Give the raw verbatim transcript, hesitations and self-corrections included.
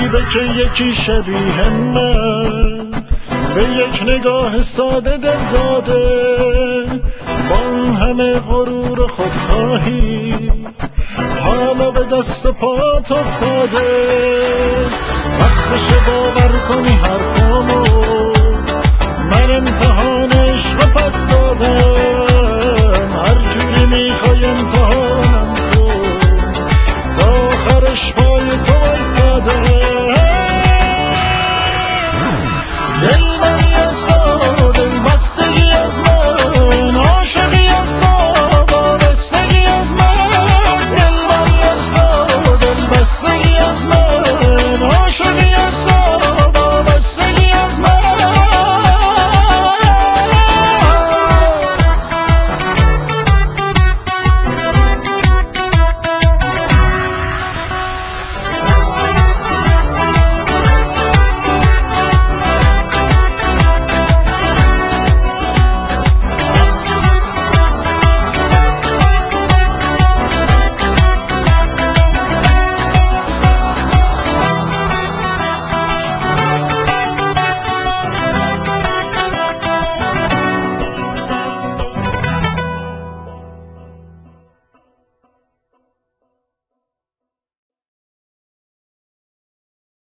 غریبه که یکی شبیه من به یک نگاه ساده دل داده، با اون همه غرور و خودخواهی حالا به دست پات افتاده. وقتشه باور کنی حرفامو، من امتحان عشق رو پس دادم.